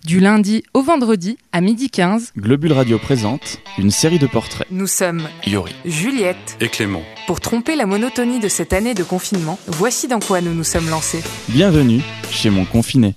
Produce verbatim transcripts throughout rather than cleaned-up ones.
Du lundi au vendredi à midi quinze, Globule Radio présente une série de portraits. Nous sommes Yori, Juliette et Clément. Pour tromper la monotonie de cette année de confinement, voici dans quoi nous nous sommes lancés. Bienvenue chez mon confiné.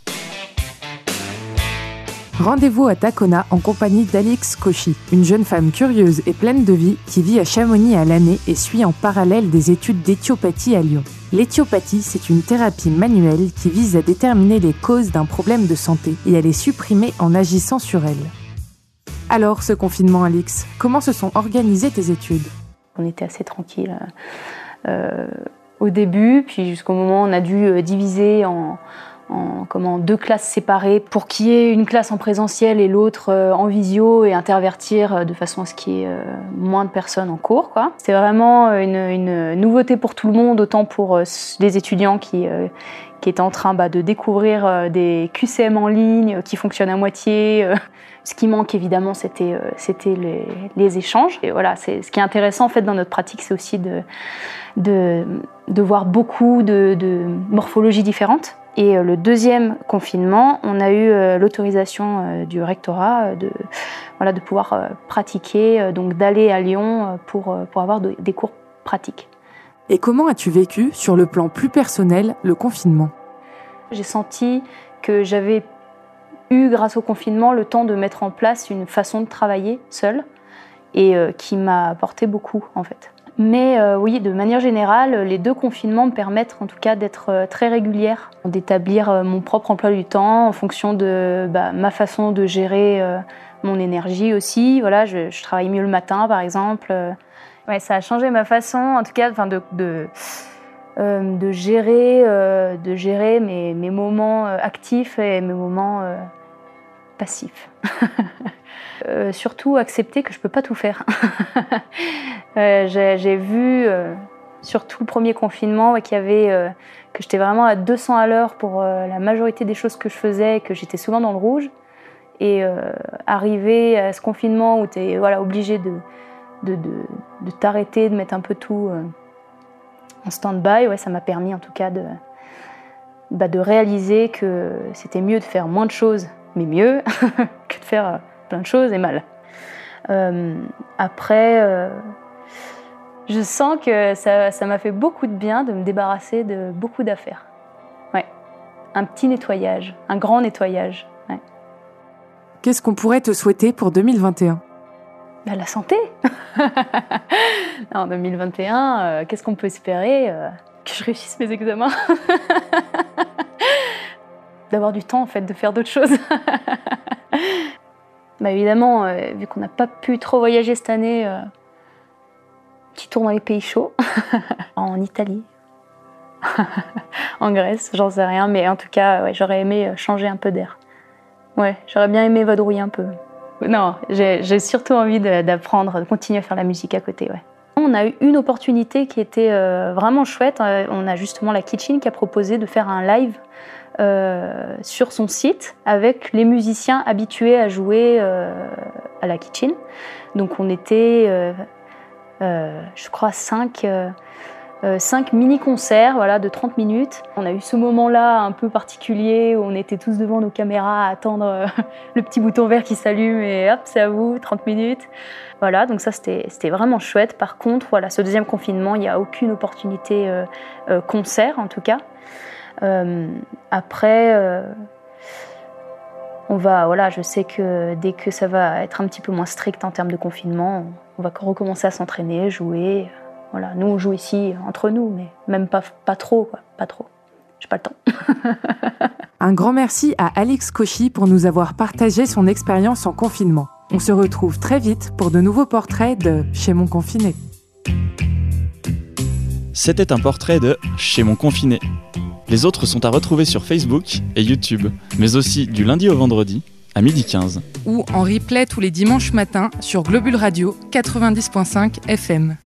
Rendez-vous à Tacona en compagnie d'Alix Cauchy, une jeune femme curieuse et pleine de vie qui vit à Chamonix à l'année et suit en parallèle des études d'éthiopathie à Lyon. L'éthiopathie, c'est une thérapie manuelle qui vise à déterminer les causes d'un problème de santé et à les supprimer en agissant sur elles. Alors, ce confinement, Alix, comment se sont organisées tes études ? On était assez tranquille euh, au début, puis jusqu'au moment où on a dû euh, diviser en... En, comment, deux classes séparées pour qu'il y ait une classe en présentiel et l'autre euh, en visio et intervertir euh, de façon à ce qu'il y ait euh, moins de personnes en cours, quoi. C'est vraiment une, une nouveauté pour tout le monde, autant pour euh, les étudiants qui, euh, qui étaient en train bah, de découvrir euh, des Q C M en ligne euh, qui fonctionnent à moitié. Euh. Ce qui manque évidemment, c'était, euh, c'était les, les échanges. Et voilà, c'est, ce qui est intéressant en fait dans notre pratique, c'est aussi de, de, de voir beaucoup de, de morphologies différentes. Et le deuxième confinement, on a eu euh, l'autorisation euh, du rectorat euh, de, voilà, de pouvoir euh, pratiquer, euh, donc d'aller à Lyon euh, pour, euh, pour avoir de, des cours pratiques. Et comment as-tu vécu, sur le plan plus personnel, le confinement ? J'ai senti que j'avais eu, grâce au confinement, le temps de mettre en place une façon de travailler seule et euh, qui m'a apporté beaucoup, en fait. Mais euh, oui, de manière générale, les deux confinements me permettent en tout cas d'être euh, très régulière, d'établir euh, mon propre emploi du temps en fonction de bah, ma façon de gérer euh, mon énergie aussi. Voilà, je, je travaille mieux le matin, par exemple. Euh, ouais, ça a changé ma façon, en tout cas, de, de, euh, de gérer, euh, de gérer mes, mes moments actifs et mes moments euh, passifs. Euh, surtout accepter que je peux pas tout faire. euh, j'ai, j'ai vu, euh, surtout le premier confinement, ouais, qu'il y avait, euh, que j'étais vraiment à deux cents à l'heure pour euh, la majorité des choses que je faisais, que j'étais souvent dans le rouge. Et euh, arriver à ce confinement où tu es voilà, obligé de, de, de, de t'arrêter, de mettre un peu tout euh, en stand-by, ouais, ça m'a permis en tout cas de, bah, de réaliser que c'était mieux de faire moins de choses, mais mieux, que de faire... Euh, plein de choses et mal. Euh, après, euh, je sens que ça, ça m'a fait beaucoup de bien de me débarrasser de beaucoup d'affaires. Ouais. Un petit nettoyage, un grand nettoyage. Ouais. Qu'est-ce qu'on pourrait te souhaiter pour deux mille vingt et un ? Ben, la santé. En deux mille vingt et un, euh, qu'est-ce qu'on peut espérer euh, que je réussisse mes examens. D'avoir du temps, en fait, de faire d'autres choses. Bah évidemment, euh, vu qu'on n'a pas pu trop voyager cette année, euh, petit tour dans les pays chauds, en Italie, en Grèce, j'en sais rien, mais en tout cas, ouais, j'aurais aimé changer un peu d'air. Ouais, j'aurais bien aimé vadrouiller un peu. Non, j'ai, j'ai surtout envie de, d'apprendre, de continuer à faire la musique à côté, ouais. On a eu une opportunité qui était euh, vraiment chouette. On a justement la Kitchen qui a proposé de faire un live Euh, sur son site avec les musiciens habitués à jouer euh, à la Kitchen. Donc on était, euh, euh, je crois, cinq, euh, euh, cinq mini-concerts voilà, de trente minutes. On a eu ce moment-là un peu particulier où on était tous devant nos caméras à attendre euh, le petit bouton vert qui s'allume et hop, c'est à vous, trente minutes. Voilà, donc ça c'était, c'était vraiment chouette. Par contre, voilà, ce deuxième confinement, il n'y a aucune opportunité euh, euh, concert en tout cas. Euh, après, euh, on va, voilà, je sais que dès que ça va être un petit peu moins strict en termes de confinement, on va recommencer à s'entraîner, jouer. Voilà, nous on joue ici entre nous, mais même pas, pas trop, quoi, pas trop. J'ai pas le temps. Un grand merci à Alix Cauchy pour nous avoir partagé son expérience en confinement. On se retrouve très vite pour de nouveaux portraits de Chez mon confiné. C'était un portrait de Chez mon confiné. Les autres sont à retrouver sur Facebook et YouTube, mais aussi du lundi au vendredi à midi quinze. Ou en replay tous les dimanches matins sur Globule Radio quatre-vingt-dix virgule cinq F M.